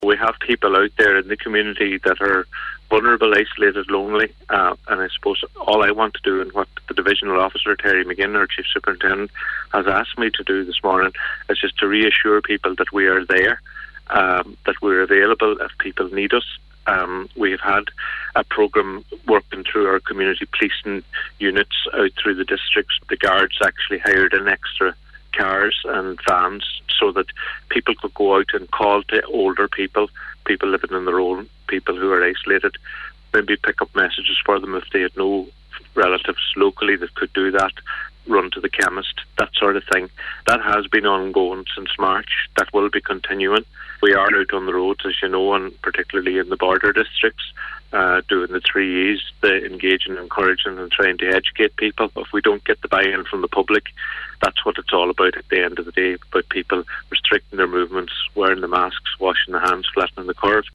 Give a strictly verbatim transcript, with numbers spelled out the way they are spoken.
We have people out there in the community that are vulnerable, isolated, lonely, uh, and I suppose all I want to do, and what the Divisional Officer Terry McGinn, our Chief Superintendent, has asked me to do this morning, is just to reassure people that we are there, um, that we're available if people need us. Um, we have had a programme working through our community policing units out through the districts. The guards actually hired an extra cars and vans so that people could go out and call to older people, people living on their own, people who are isolated, maybe pick up messages for them if they had no relatives locally that could do that, run to the chemist, that sort of thing. That has been ongoing since March. That will be continuing. We are out on the roads, as you know, and particularly in the border districts, uh, doing the three E's, the engaging, encouraging and trying to educate people. If we don't get the buy-in from the public, that's what it's all about at the end of the day, about people restricting their movements, wearing the masks, washing the hands, flattening the curve.